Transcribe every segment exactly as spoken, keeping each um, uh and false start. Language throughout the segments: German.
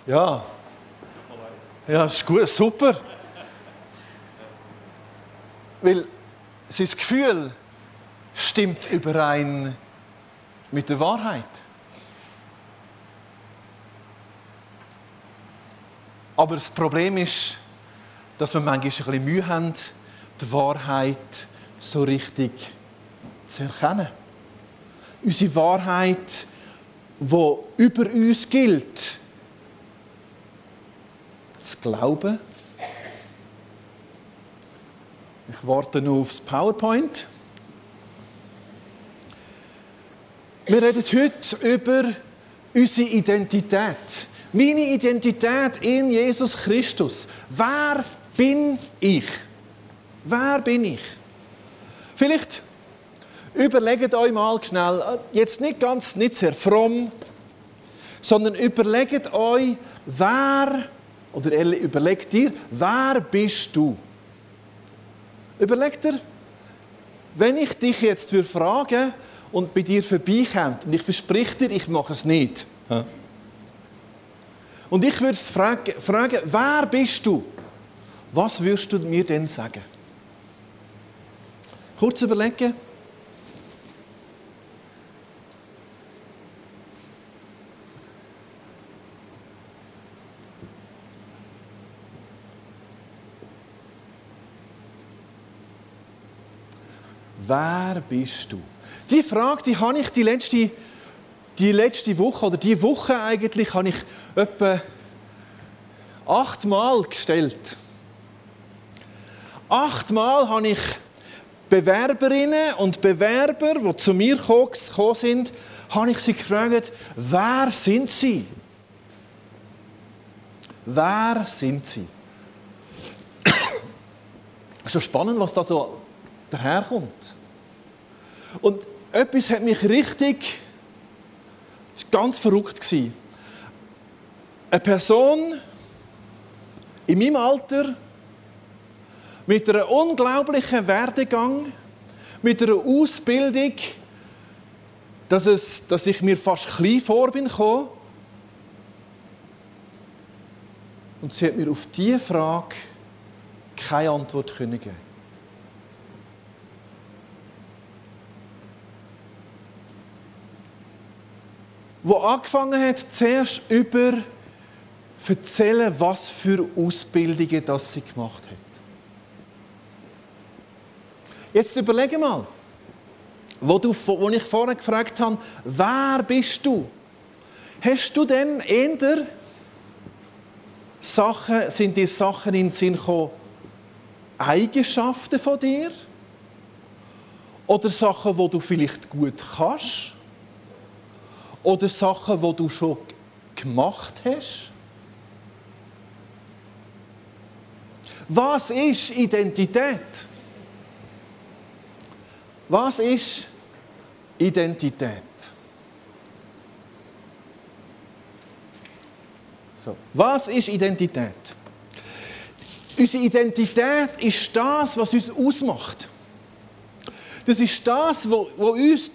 Ja. Ja, ist gut, super. Weil sein Gefühl stimmt überein mit der Wahrheit. Aber das Problem ist, dass wir manchmal ein bisschen Mühe haben, die Wahrheit so richtig zu erkennen. Unsere Wahrheit, die über uns gilt, zu glauben. Ich warte noch aufs PowerPoint. Wir reden heute über unsere Identität. Meine Identität in Jesus Christus. Wer bin ich? Wer bin ich? Vielleicht überlegt euch mal schnell, jetzt nicht ganz, nicht sehr fromm, sondern überlegt euch, wer, oder überlegt dir, wer bist du? Überlegt dir, wenn ich dich jetzt frage und bei dir vorbeikomme, und ich verspreche dir, ich mache es nicht. Und ich würde fragen, fragen, wer bist du? Was würdest du mir denn sagen? Kurz überlegen. Wer bist du? Die Frage, die habe ich die letzte, die letzte Woche, oder die Woche eigentlich, habe ich etwa achtmal gestellt. Achtmal habe ich Bewerberinnen und Bewerber, die zu mir gekommen sind, habe ich sie gefragt, wer sind sie? Wer sind sie? Es ist schon spannend, was da so daherkommt. Und etwas hat mich richtig, das war ganz verrückt gewesen. Eine Person in meinem Alter, mit einem unglaublichen Werdegang, mit einer Ausbildung, dass, es, dass ich mir fast klein vor bin gekommen. Und sie hat mir auf diese Frage keine Antwort geben können. Wo angefangen hat, zuerst über erzählen, was für Ausbildungen das sie gemacht hat. Jetzt überlege mal, wo, du, wo ich vorher gefragt habe, wer bist du? Hast du denn eher Sachen, sind dir Sachen in den Sinn gekommen, Eigenschaften von dir? Oder Sachen, die du vielleicht gut kannst? Oder Sachen, die du schon gemacht hast? Was ist Identität? Was ist Identität? So. Was ist Identität? Unsere Identität ist das, was uns ausmacht. Das ist das, was uns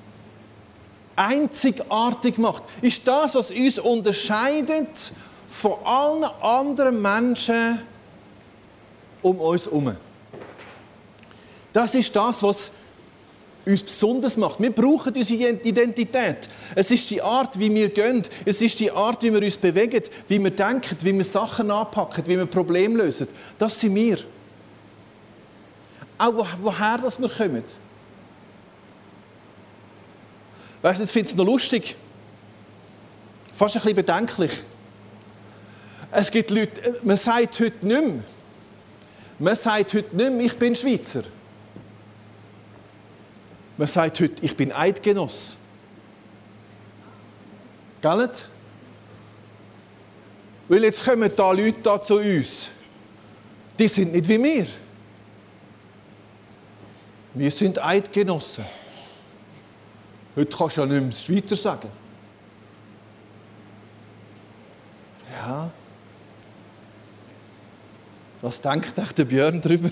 einzigartig macht. Ist das, was uns unterscheidet von allen anderen Menschen um uns herum. Das ist das, was uns besonders macht. Wir brauchen unsere Identität. Es ist die Art, wie wir gehen. Es ist die Art, wie wir uns bewegen, wie wir denken, wie wir Sachen anpacken, wie wir Probleme lösen. Das sind wir. Auch woher das wir kommen. Weißt du, ich finde es noch lustig. Fast ein bisschen bedenklich. Es gibt Leute, man sagt heute nicht mehr. Man sagt heute nicht mehr, ich bin Schweizer. Man sagt heute, ich bin Eidgenoss. Gell? Weil jetzt kommen da Leute da zu uns. Die sind nicht wie wir. Wir sind Eidgenossen. Heute kannst du ja nicht mehr Schweizer sagen. Ja. Was denkt echt der Björn darüber?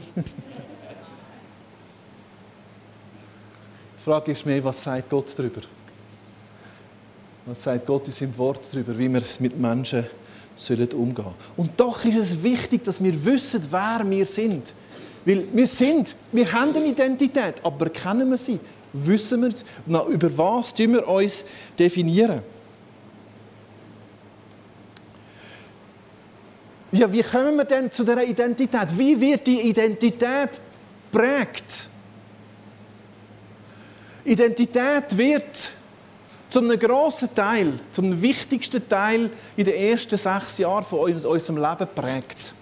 Die Frage ist mehr, was sagt Gott darüber? Was sagt Gott in seinem Wort darüber, wie wir es mit Menschen sollen umgehen. Und doch ist es wichtig, dass wir wissen, wer wir sind. Weil wir sind, wir haben eine Identität, aber kennen wir sie? Wissen wir, na, über was definieren wir uns definieren? Ja, wie kommen wir denn zu dieser Identität? Wie wird die Identität geprägt? Identität wird zum einem grossen Teil, zum wichtigsten Teil in den ersten sechs Jahren von unserem Leben geprägt.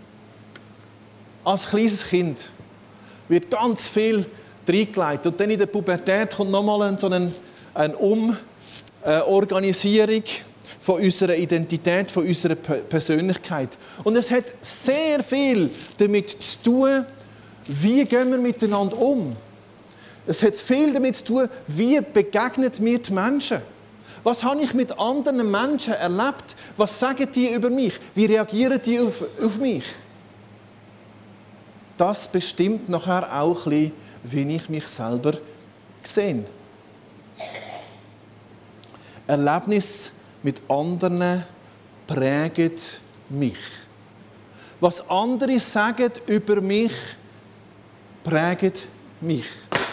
Als kleines Kind wird ganz viel reingelegt. Und dann in der Pubertät kommt nochmal so eine, eine Umorganisierung von unserer Identität, von unserer Persönlichkeit. Und es hat sehr viel damit zu tun, wie gehen wir miteinander um. Es hat viel damit zu tun, wie begegnet mir die Menschen. Was habe ich mit anderen Menschen erlebt? Was sagen die über mich? Wie reagieren die auf, auf mich? Das bestimmt nachher auch ein bisschen, wie ich mich selber sehe. Erlebnis mit anderen prägen mich. Was andere sagen über mich, prägt mich.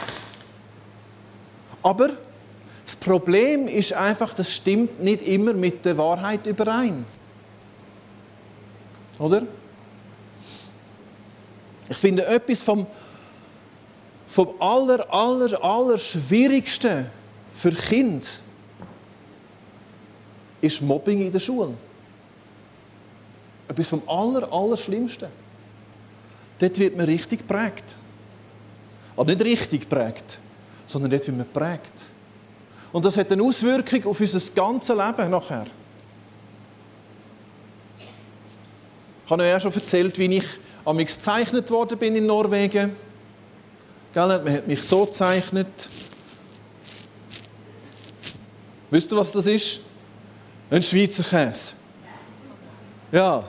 Aber das Problem ist einfach, das stimmt nicht immer mit der Wahrheit überein. Oder? Ich finde, etwas vom, vom aller, aller, aller Schwierigsten für Kinder ist Mobbing in der Schule. Etwas vom aller, aller Schlimmsten. Dort wird man richtig geprägt. Aber nicht richtig geprägt, sondern dort wird man geprägt. Und das hat eine Auswirkung auf unser ganzes Leben nachher. Ich habe euch ja schon erzählt, wie ich amigs gezeichnet worden bin in Norwegen. Man hat mich so gezeichnet. Wisst ihr, was das ist? Ein Schweizer Käse. Ja.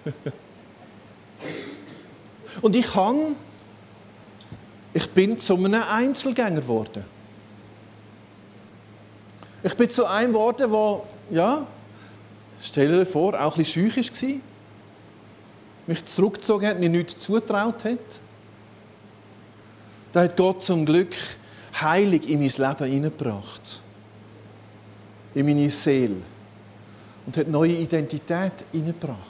Und ich kann, ich bin zu einem Einzelgänger geworden. Ich bin zu einem geworden, der, ja, stell dir vor, auch ein bisschen schüch war. Mich zurückgezogen hat, mir nichts zugetraut hat. Da hat Gott zum Glück Heilung in mein Leben hineingebracht. In meine Seele. Und hat neue Identität hineingebracht.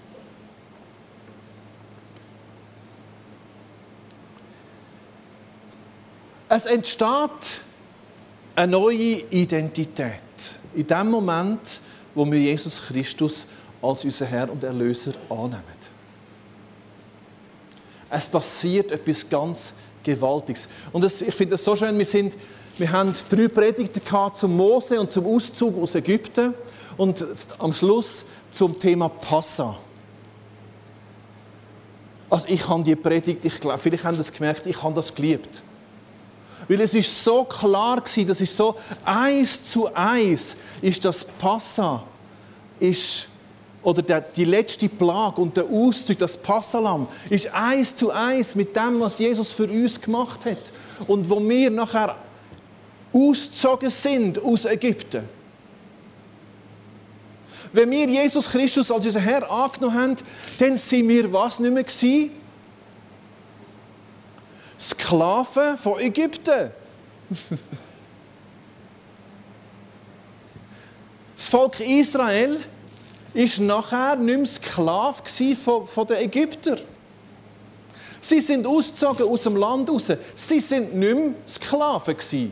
Es entsteht eine neue Identität. In dem Moment, wo wir Jesus Christus als unser Herr und Erlöser annehmen. Es passiert etwas ganz Gewaltiges. Und das, ich finde es so schön, wir, sind, wir haben drei Predigten gehabt zum Mose und zum Auszug aus Ägypten und am Schluss zum Thema Passa. Also ich habe die Predigt, ich glaube, vielleicht haben das gemerkt, ich habe das geliebt. Weil es ist so klar gewesen, das ist so eins zu eins, ist das Passa, ist oder der, die letzte Plage und der Auszug, das Passalam, ist eins zu eins mit dem, was Jesus für uns gemacht hat. Und wo wir nachher ausgezogen sind aus Ägypten. Wenn wir Jesus Christus als unser Herr angenommen haben, dann sind wir was nicht mehr gewesen? Sklaven von Ägypten. Das Volk Israel ist nachher nicht mehr Sklave von, von den Ägyptern. Sie sind ausgezogen aus dem Land raus. Sie sind nicht mehr Sklaven gewesen.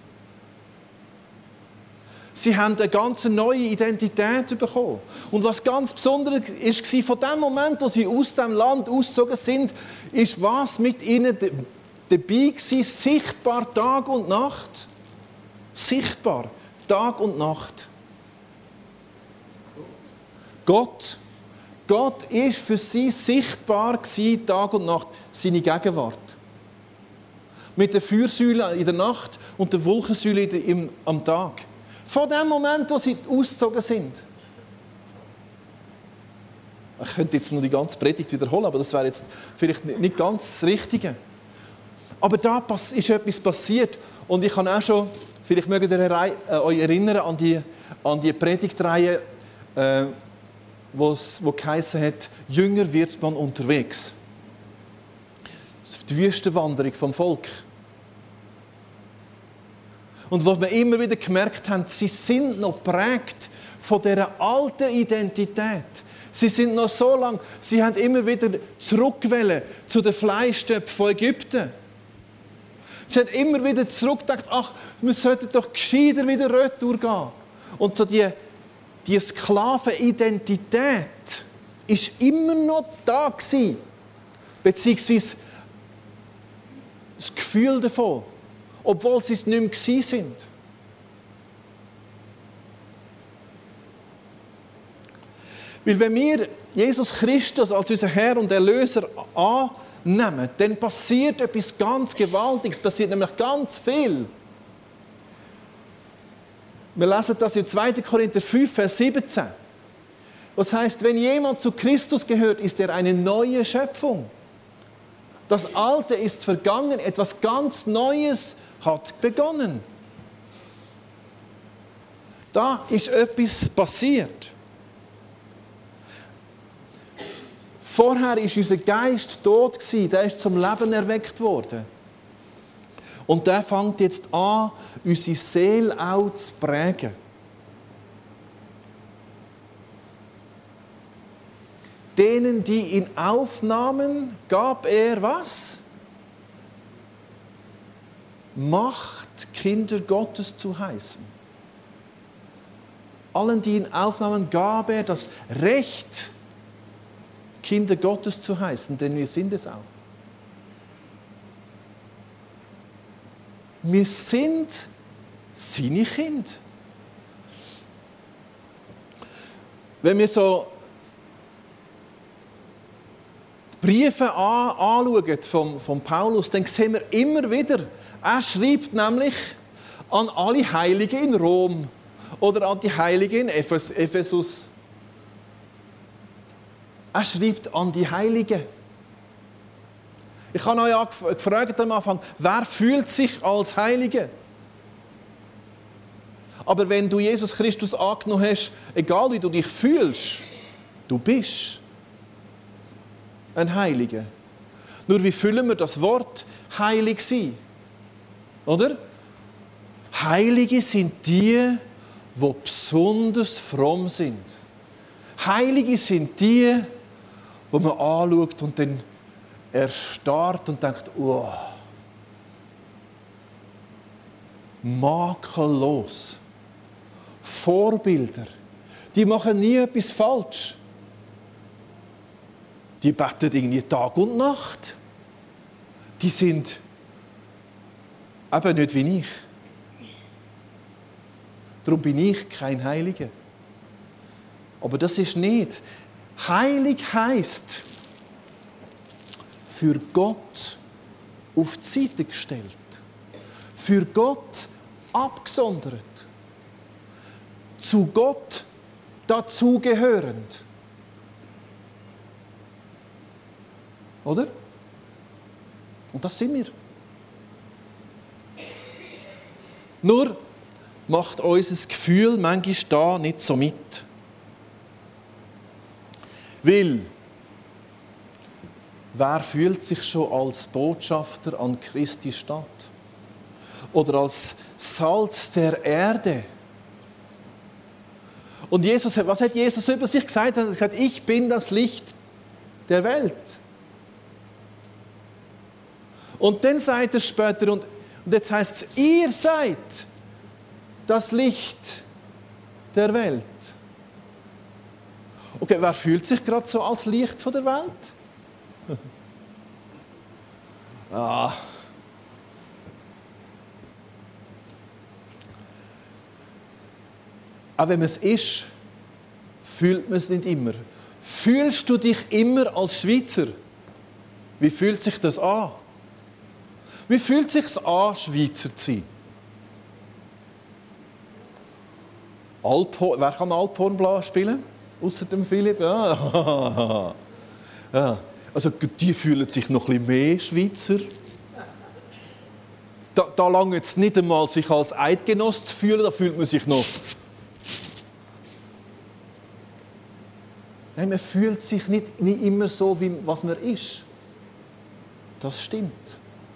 Sie haben eine ganz neue Identität bekommen. Und was ganz Besonderes war, von dem Moment, wo sie aus dem Land ausgezogen sind, ist was mit ihnen dabei gewesen, sichtbar Tag und Nacht. Sichtbar Tag und Nacht. Gott, Gott ist für sie sichtbar gewesen, Tag und Nacht, seine Gegenwart. Mit der Feuersäule in der Nacht und der Wolkensäule im, am Tag. Von dem Moment, wo sie ausgezogen sind. Ich könnte jetzt nur die ganze Predigt wiederholen, aber das wäre jetzt vielleicht nicht ganz das Richtige. Aber da ist etwas passiert und ich kann auch schon, vielleicht mögt ihr euch erinnern an die, an die Predigtreihe, äh, wo geheißen hat, Jünger wird man unterwegs. Die Wüstenwanderung vom Volk. Und was wir immer wieder gemerkt haben, sie sind noch geprägt von dieser alten Identität. Sie sind noch so lange, sie haben immer wieder zurückgewählt zu den Fleischtöpfen von Ägypten. Sie haben immer wieder zurückgedacht, ach, wir sollten doch gescheiter wieder retour gehen. Und so die, die Sklavenidentität ist immer noch da gewesen. Beziehungsweise das Gefühl davon, obwohl sie es nicht mehr gewesen sind. Weil wenn wir Jesus Christus als unseren Herr und Erlöser annehmen, dann passiert etwas ganz Gewaltiges, passiert nämlich ganz viel. Wir lesen das in zweiter Korinther fünf, Vers siebzehn. Das heißt, wenn jemand zu Christus gehört, ist er eine neue Schöpfung. Das Alte ist vergangen, etwas ganz Neues hat begonnen. Da ist etwas passiert. Vorher war unser Geist tot, der ist zum Leben erweckt worden. Und der fängt jetzt an, unsere Seele auch zu prägen. Denen, die ihn aufnahmen, gab er was? Macht, Kinder Gottes zu heißen. Allen, die ihn aufnahmen, gab er das Recht, Kinder Gottes zu heißen, denn wir sind es auch. Wir sind seine Kinder. Wenn wir so die Briefe anschauen vom, vom Paulus, dann sehen wir immer wieder, er schreibt nämlich an alle Heiligen in Rom oder an die Heiligen in Ephesus. Er schreibt an die Heiligen. Ich habe euch gefragt am Anfang, wer fühlt sich als Heilige? Aber wenn du Jesus Christus angenommen hast, egal wie du dich fühlst, du bist ein Heiliger. Nur wie füllen wir das Wort heilig sein? Oder? Heilige sind die, die besonders fromm sind. Heilige sind die, wo man anschaut und dann erstarrt und denkt, oh, makellos. Vorbilder, die machen nie etwas falsch. Die beten irgendwie Tag und Nacht. Die sind eben nicht wie ich. Darum bin ich kein Heiliger. Aber das ist nicht. Heilig heisst, für Gott auf die Seite gestellt. Für Gott abgesondert. Zu Gott dazugehörend. Oder? Und das sind wir. Nur macht unser Gefühl manchmal da nicht so mit. Weil, wer fühlt sich schon als Botschafter an Christi Stadt? Oder als Salz der Erde? Und Jesus, was hat Jesus über sich gesagt? Er hat gesagt, ich bin das Licht der Welt. Und dann sagt er später, und, und jetzt heißt es, ihr seid das Licht der Welt. Okay, wer fühlt sich gerade so als Licht von der Welt? ah. Auch wenn man es ist, fühlt man es nicht immer. Fühlst du dich immer als Schweizer? Wie fühlt sich das an? Wie fühlt es sich an, Schweizer zu sein? Alphorn, wer kann Alphorn spielen? Ausser dem Philipp? Ja. ja. Also die fühlen sich noch ein bisschen mehr Schweizer. Da, da lange es nicht einmal, sich als Eidgenoss zu fühlen, da fühlt man sich noch. Nein, man fühlt sich nicht, nicht immer so, wie was man ist. Das stimmt.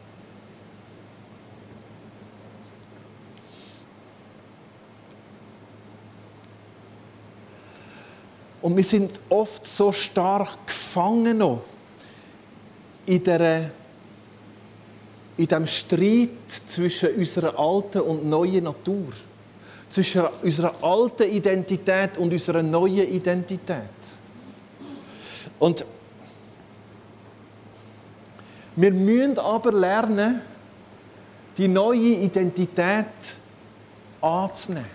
Und wir sind oft so stark gefangen noch in dieser in diesem Streit zwischen unserer alten und neuen Natur. Zwischen unserer alten Identität und unserer neuen Identität. Und wir müssen aber lernen, die neue Identität anzunehmen.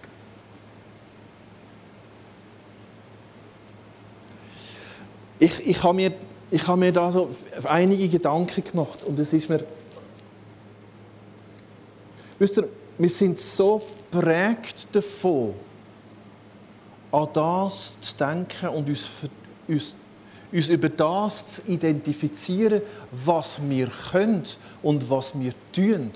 Ich, ich habe mir, ich habe mir da so einige Gedanken gemacht und es ist mir... Wisst ihr, wir sind so geprägt davon, an das zu denken und uns, uns, uns über das zu identifizieren, was wir können und was wir tun.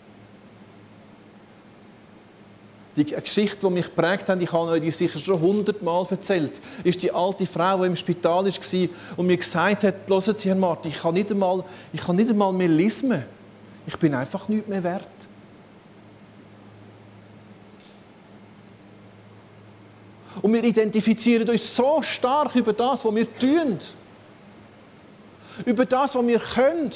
Die Geschichte, die mich geprägt hat, ich habe euch die sicher schon hundertmal erzählt, ist die alte Frau, die im Spital war und mir gesagt hat, hören Sie, Herr Martin, ich kann nicht einmal, ich kann nicht einmal Melismen. Ich bin einfach nichts mehr wert. Und wir identifizieren uns so stark über das, was wir tun. Über das, was wir können.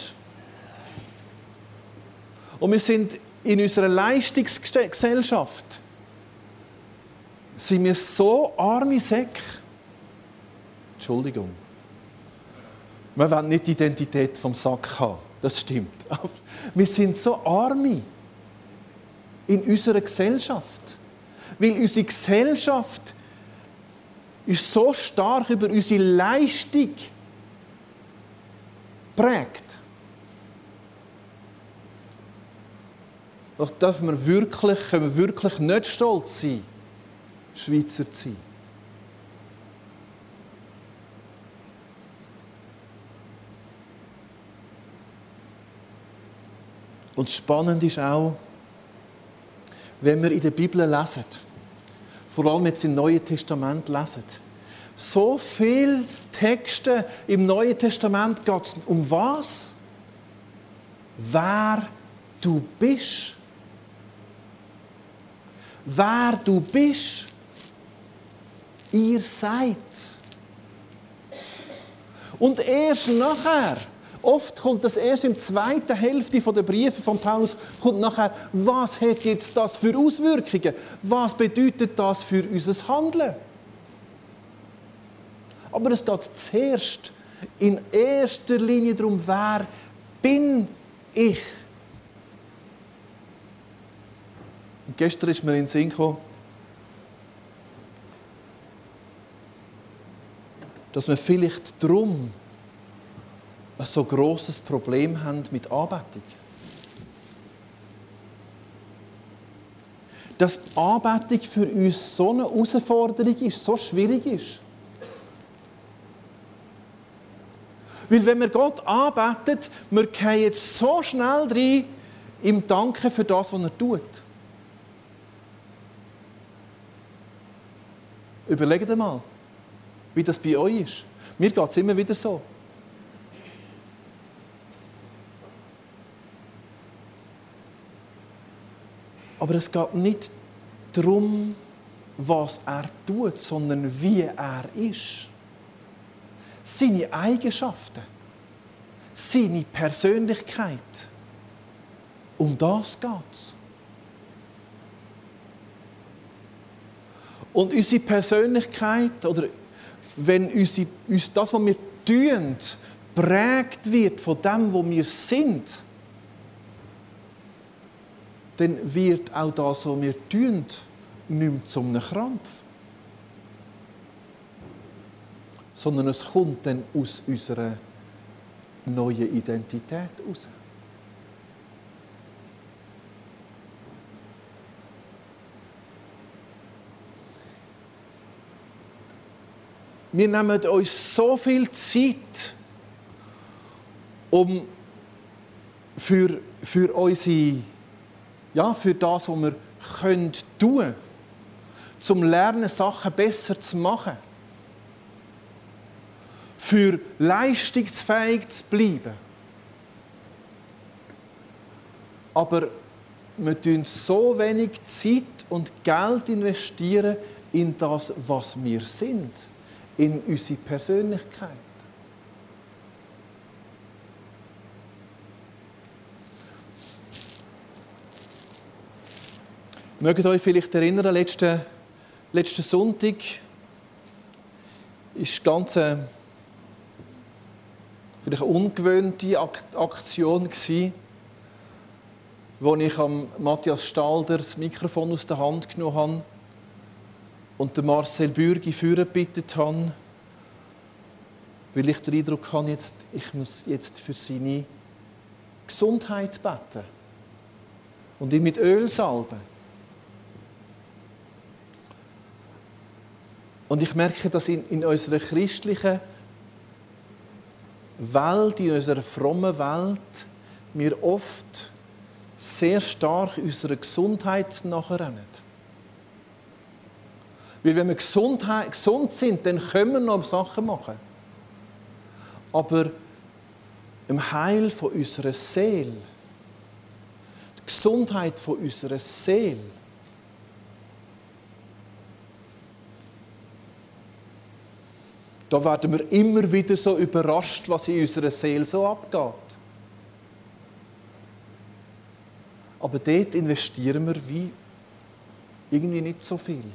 Und wir sind in unserer Leistungsgesellschaft sind wir so arme Säcke. Entschuldigung. Wir wollen nicht die Identität vom Sack haben. Das stimmt. Aber wir sind so arme in unserer Gesellschaft. Weil unsere Gesellschaft ist so stark über unsere Leistung prägt. Doch dürfen wir wirklich, können wir wirklich nicht stolz sein, Schweizer zu sein. Und spannend ist auch, wenn wir in der Bibel lesen, vor allem jetzt im Neuen Testament lesen. So viele Texte im Neuen Testament geht es um was? Wer du bist. Wer du bist. Ihr seid. Und erst nachher, oft kommt das erst in der zweiten Hälfte der Briefe von Paulus, kommt nachher, was hat jetzt das für Auswirkungen? Was bedeutet das für unser Handeln? Aber es geht zuerst in erster Linie darum, wer bin ich? Und gestern ist mir in den Sinn gekommen, dass wir vielleicht darum ein so grosses Problem haben mit Anbetung. Dass Anbetung für uns so eine Herausforderung ist, so schwierig ist. Weil wenn wir Gott anbeten, wir fallen jetzt so schnell rein im Danken für das, was er tut. Überlegt einmal, wie das bei euch ist. Mir geht es immer wieder so. Aber es geht nicht darum, was er tut, sondern wie er ist. Seine Eigenschaften, seine Persönlichkeit. Um das geht es. Und unsere Persönlichkeit, oder wenn unsere, uns das, was wir tun, prägt wird von dem, was wir sind, dann wird auch das, was wir tun, nicht mehr zu einem Krampf. Sondern es kommt dann aus unserer neuen Identität heraus. Wir nehmen uns so viel Zeit, um für, für unsere, ja, für das, was wir können tun, zum Lernen, Sachen besser zu machen. für leistungsfähig zu bleiben. Aber wir investieren so wenig Zeit und Geld investieren in das, was wir sind, in unsere Persönlichkeit. Mögt ihr euch vielleicht erinnern, letzten, letzten Sonntag war eine ganz eine, vielleicht eine ungewöhnte Aktion, wo ich am Matthias Stalder das Mikrofon aus der Hand genommen habe und den Marcel Bürgi vorgebeten habe, weil ich den Eindruck habe, jetzt, ich muss jetzt für seine Gesundheit beten und ihn mit Öl salben. Und ich merke, dass in, in unserer christlichen Welt, in unserer frommen Welt, wir oft sehr stark unserer Gesundheit nachrennen. Weil wenn wir Gesundheit, gesund sind, dann können wir noch Sachen machen. Aber im Heil von unserer Seele, die Gesundheit von unserer Seele, da werden wir immer wieder so überrascht, was in unserer Seele so abgeht. Aber dort investieren wir wie irgendwie nicht so viel.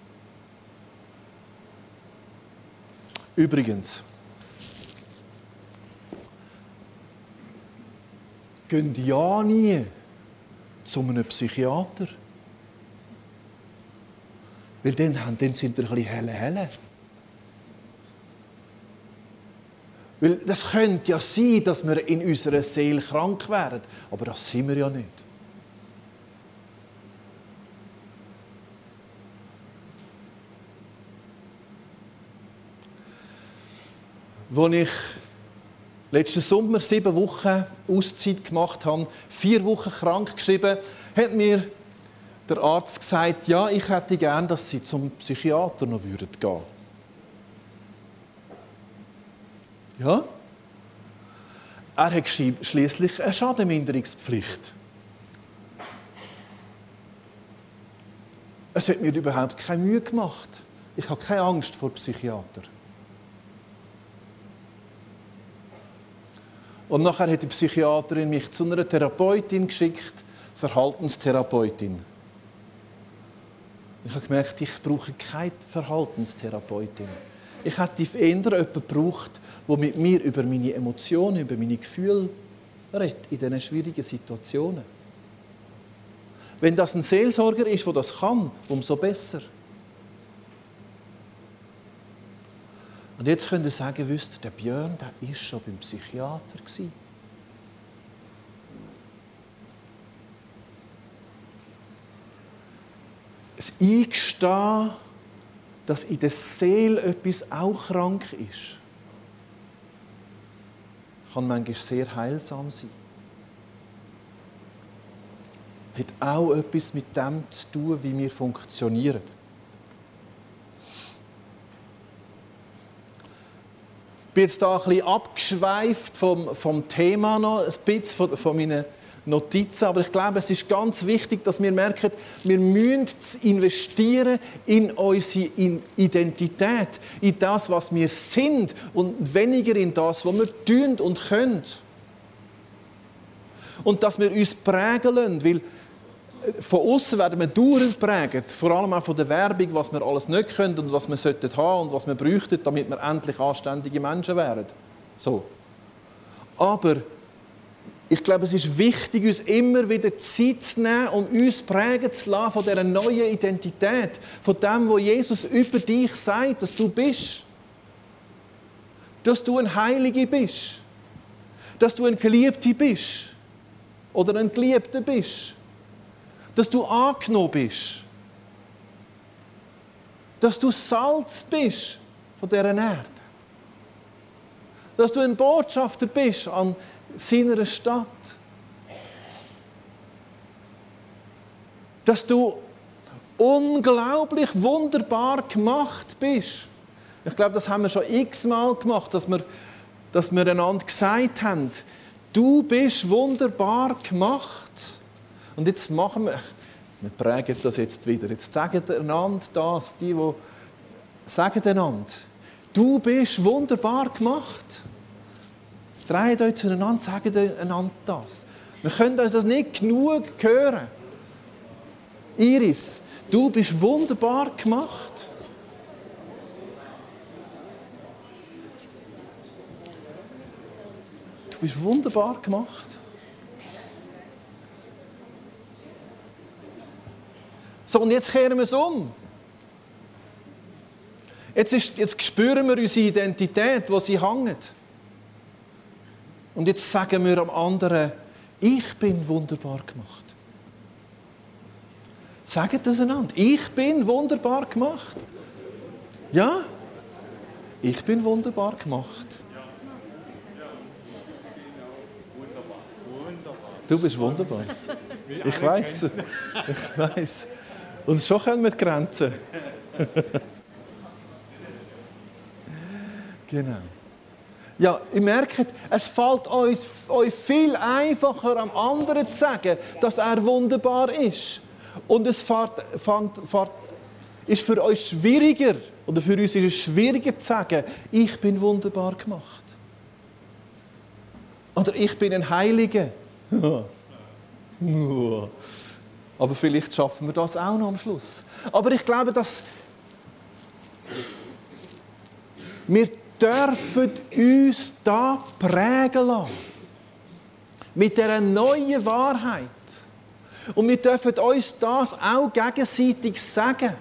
Übrigens, gehen ja nie zu einem Psychiater. Weil dann, dann sind wir ein bisschen helle, helle. Weil das könnte ja sein, dass wir in unserer Seele krank werden. Aber das sind wir ja nicht. Als ich letzten Sommer sieben Wochen Auszeit gemacht habe, vier Wochen krank geschrieben, hat mir der Arzt gesagt, ja, ich hätte gern, dass Sie zum Psychiater noch gehen würden. Ja? Er hat schliesslich eine Schadenminderungspflicht. Es hat mir überhaupt keine Mühe gemacht. Ich habe keine Angst vor Psychiater. Und nachher hat die Psychiaterin mich zu einer Therapeutin geschickt, Verhaltenstherapeutin. Ich habe gemerkt, ich brauche keine Verhaltenstherapeutin. Ich hätte eher jemanden gebraucht, der mit mir über meine Emotionen, über meine Gefühle redet, in diesen schwierigen Situationen. Wenn das ein Seelsorger ist, der das kann, umso besser. Und jetzt könnt ihr sagen, wisst ihr, der Björn, der war schon beim Psychiater. Das Eingestehen, dass in der Seele etwas auch krank ist, kann manchmal sehr heilsam sein. Hat auch etwas mit dem zu tun, wie wir funktionieren. Ich bin jetzt hier ein bisschen abgeschweift vom, vom Thema noch, ein bisschen von, von meinen Notizen, aber ich glaube, es ist ganz wichtig, dass wir merken, wir müssen investieren in unsere Identität, in das, was wir sind und weniger in das, was wir tun und können. Und dass wir uns prägen lassen, weil von außen werden wir dauernd geprägt, vor allem auch von der Werbung, was wir alles nicht können und was wir haben sollten und was wir bräuchten, damit wir endlich anständige Menschen wären. So. Aber ich glaube, es ist wichtig, uns immer wieder Zeit zu nehmen, um uns prägen zu lassen von dieser neuen Identität, von dem, was Jesus über dich sagt, dass du bist. Dass du ein Heiliger bist. Dass du ein Geliebter bist. Oder ein Geliebter bist. Dass du angenommen bist. Dass du Salz bist von dieser Erde. Dass du ein Botschafter bist an seiner Stadt. Dass du unglaublich wunderbar gemacht bist. Ich glaube, das haben wir schon x-mal gemacht, dass wir, dass wir einander gesagt haben, du bist wunderbar gemacht. Und jetzt machen wir, wir prägen das jetzt wieder, jetzt sagen einander das, die, die sagen einander, du bist wunderbar gemacht. Dreht euch zueinander, sagt einander das. Wir können uns das nicht genug hören. Iris, du bist wunderbar gemacht. Du bist wunderbar gemacht. So, und jetzt kehren wir es um. Jetzt, ist, jetzt spüren wir unsere Identität, wo sie hängt. Und jetzt sagen wir am anderen, ich bin wunderbar gemacht. Sagt das einander. Ich bin wunderbar gemacht. Ja? Ich bin wunderbar gemacht. Du bist wunderbar. Ich weiß. Ich weiß. Und schon können wir die Grenzen. Genau. Ja, ihr merkt, es fällt euch, euch viel einfacher, am anderen zu sagen, dass er wunderbar ist. Und es fährt, fängt, fährt, ist für euch schwieriger, oder für uns ist es schwieriger zu sagen, ich bin wunderbar gemacht. Oder ich bin ein Heiliger. Aber vielleicht schaffen wir das auch noch am Schluss. Aber ich glaube, dass wir dürfen uns da prägen lassen. Mit dieser neuen Wahrheit. Und wir dürfen uns das auch gegenseitig sagen.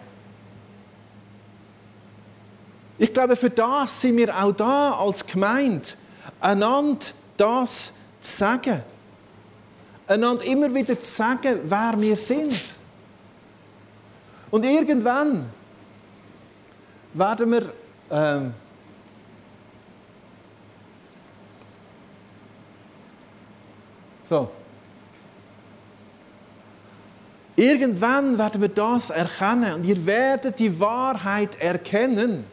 Ich glaube, für das sind wir auch da als Gemeinde, einander das zu sagen. Einander immer wieder zu sagen, wer wir sind. Und irgendwann werden wir ähm, so. Irgendwann werden wir das erkennen und ihr werdet die Wahrheit erkennen.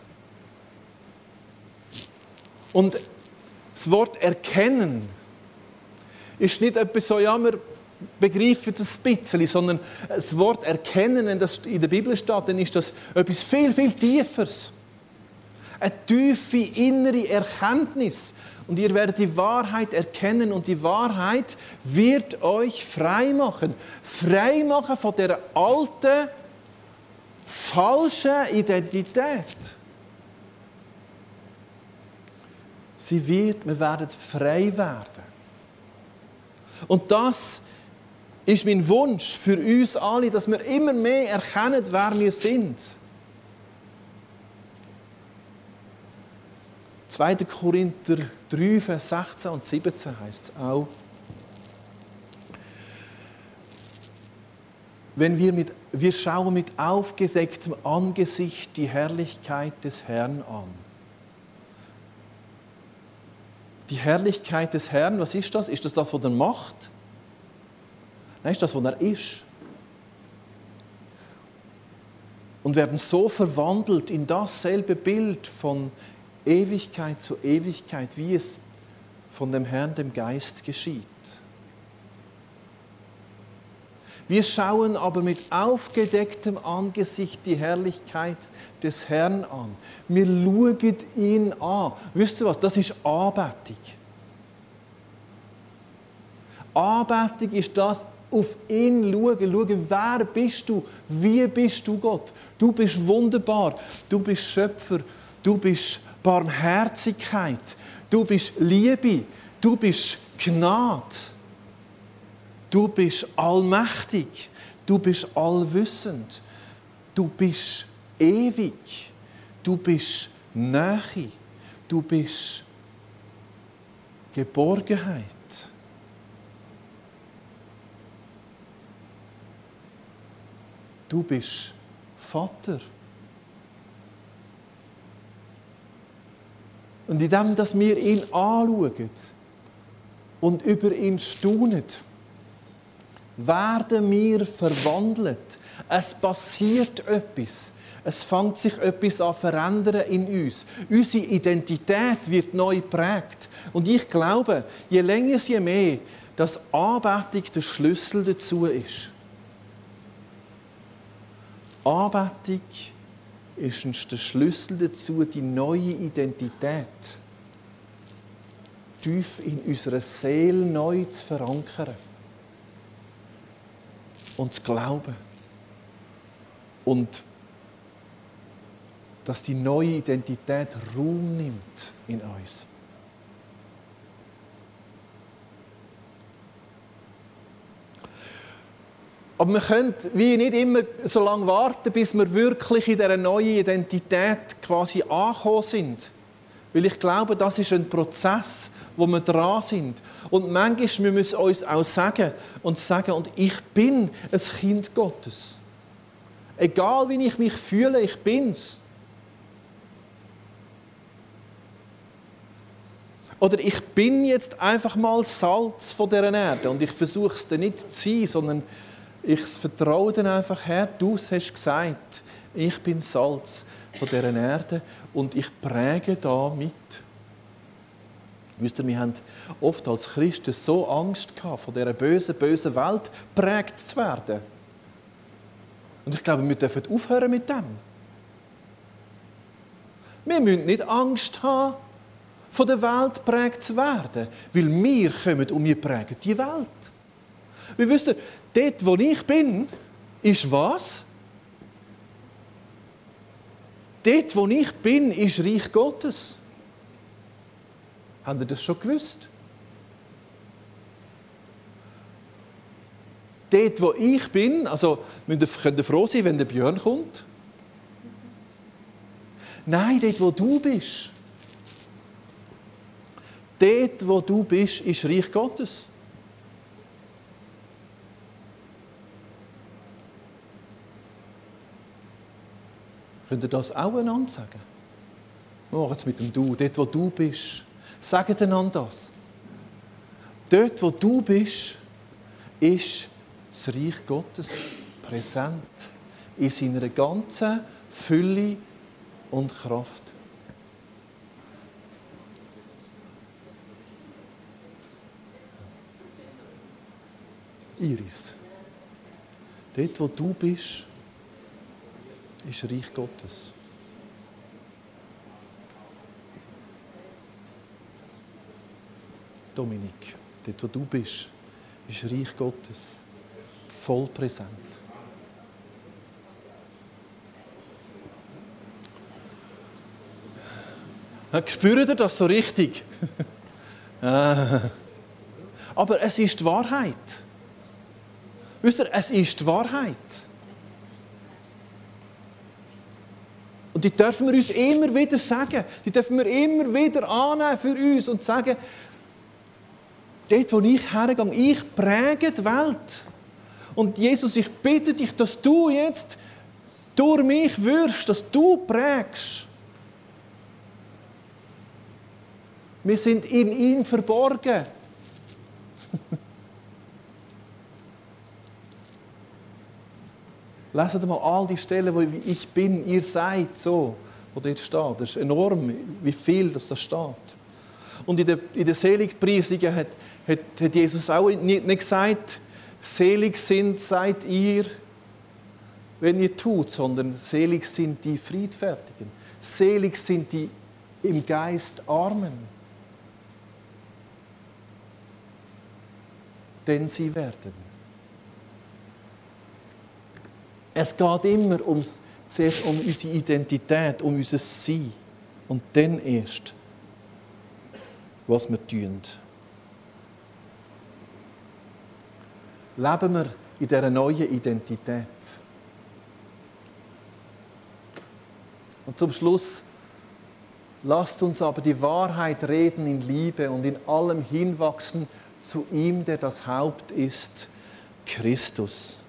Und das Wort erkennen ist nicht etwas so, ja, wir begreifen das ein bisschen, sondern das Wort erkennen, wenn das in der Bibel steht, dann ist das etwas viel, viel Tieferes. Eine tiefe innere Erkenntnis. Und ihr werdet die Wahrheit erkennen und die Wahrheit wird euch frei machen. Frei machen von der alten, falschen Identität. Sie wird, wir werden frei werden. Und das ist mein Wunsch für uns alle, dass wir immer mehr erkennen, wer wir sind. zweiter Korinther drei, Vers sechzehn und siebzehn heißt es auch. Wenn wir, mit, wir schauen mit aufgedecktem Angesicht die Herrlichkeit des Herrn an. Die Herrlichkeit des Herrn, was ist das? Ist das das, was er macht? Nein, ist das, was er ist. Und werden so verwandelt in dasselbe Bild von Ewigkeit zu Ewigkeit, wie es von dem Herrn, dem Geist, geschieht. Wir schauen aber mit aufgedecktem Angesicht die Herrlichkeit des Herrn an. Wir schauen ihn an. Wisst ihr was? Das ist Anbetung. Anbetung ist das, auf ihn schauen. Schauen, wer bist du? Wie bist du, Gott? Du bist wunderbar. Du bist Schöpfer. Du bist Barmherzigkeit. Du bist Liebe. Du bist Gnade. Du bist allmächtig. Du bist allwissend. Du bist ewig. Du bist Nähe. Du bist Geborgenheit. Du bist Vater. Und indem, dass wir ihn anschauen und über ihn staunen, werden wir verwandelt. Es passiert etwas. Es fängt sich etwas an zu verändern in uns. Unsere Identität wird neu geprägt. Und ich glaube, je länger, je mehr, dass Anbetung der Schlüssel dazu ist. Anbetung ist der Schlüssel dazu, die neue Identität tief in unserer Seele neu zu verankern und zu glauben. Und dass die neue Identität Raum nimmt in uns. Aber wir können wie nicht immer so lange warten, bis wir wirklich in dieser neuen Identität quasi angekommen sind. Weil ich glaube, das ist ein Prozess, wo wir dran sind. Und manchmal müssen wir uns auch sagen und sagen, und ich bin ein Kind Gottes. Egal wie ich mich fühle, ich bin's. Oder ich bin jetzt einfach mal Salz von dieser Erde und ich versuche es dann nicht zu sein, sondern ich vertraue dann einfach, Herr, du hast gesagt, ich bin Salz von dieser Erde und ich präge da mit. Wisst ihr, wir haben oft als Christen so Angst gehabt, von dieser bösen, bösen Welt geprägt zu werden. Und ich glaube, wir dürfen aufhören mit dem. Wir müssen nicht Angst haben, von der Welt geprägt zu werden, weil wir kommen und wir prägen die Welt. Wie wisst ihr, dort, wo ich bin, ist was? Dort, wo ich bin, ist Reich Gottes. Habt ihr das schon gewusst? Dort, wo ich bin, also könnt ihr froh sein, wenn der Björn kommt? Nein, dort, wo du bist. Dort, wo du bist, ist Reich Gottes. Könnt ihr das auch einander sagen? Wir machen es mit dem Du. Dort, wo du bist. Sagt einander das. Dort, wo du bist, ist das Reich Gottes präsent. In seiner ganzen Fülle und Kraft. Iris. Dort, wo du bist, ist Reich Gottes. Dominik, dort, wo du bist, ist Reich Gottes voll präsent. Spürt ihr das so richtig? Aber es ist die Wahrheit. Wisst ihr, es ist die Wahrheit. Und die dürfen wir uns immer wieder sagen. Die dürfen wir immer wieder annehmen für uns und sagen, dort, wo ich hergehe, ich präge die Welt. Und Jesus, ich bitte dich, dass du jetzt durch mich wirst, dass du prägst. Wir sind in ihm verborgen. Leset mal all die Stellen, wo ich bin, ihr seid, so, wo dort steht. Das ist enorm, wie viel das da steht. Und in der, in der Seligpreisung hat, hat, hat Jesus auch nicht, nicht gesagt, selig sind seid ihr, wenn ihr tut, sondern selig sind die Friedfertigen. Selig sind die im Geist Armen. Denn sie werden. Es geht immer ums, zuerst um unsere Identität, um unser Sein. Und dann erst, was wir tun. Leben wir in dieser neuen Identität. Und zum Schluss, lasst uns aber die Wahrheit reden in Liebe und in allem hinwachsen zu ihm, der das Haupt ist, Christus.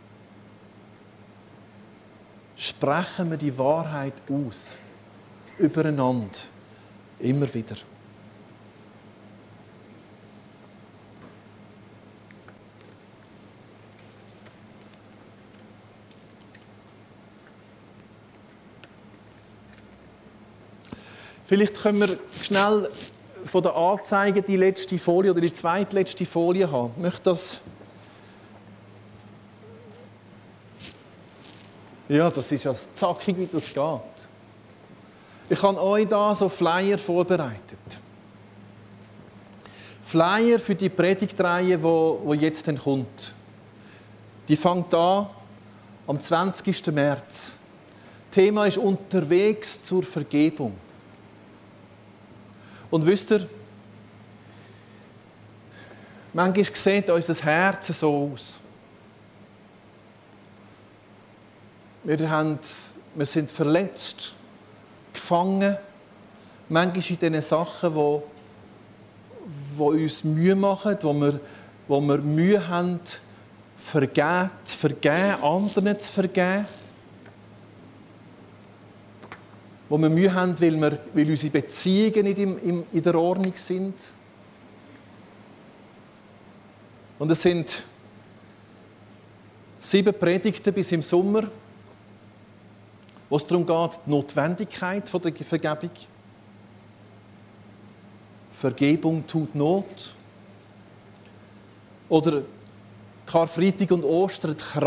Sprechen wir die Wahrheit aus, übereinander, immer wieder. Vielleicht können wir schnell von der Anzeige die letzte Folie oder die zweitletzte Folie haben. Ich möchte das... Ja, das ist ja zackig, wie das geht. Ich habe euch da so Flyer vorbereitet. Flyer für die Predigtreihe, die jetzt dann kommt. Die fängt an am zwanzigsten März. Thema ist «Unterwegs zur Vergebung». Und wisst ihr, manchmal sieht unser Herz so aus. Wir, haben, wir sind verletzt, gefangen, manchmal in diesen Sachen, die, die uns Mühe machen, wo wir, wo wir Mühe haben, vergeben, zu vergeben, anderen zu vergeben. Wo wir Mühe haben, weil, wir, weil unsere Beziehungen nicht in, in, in der Ordnung sind. Und es sind sieben Predigten bis im Sommer, wo es darum geht, die Notwendigkeit der Vergebung. Vergebung tut Not. Oder Karfreitag und Ostern, die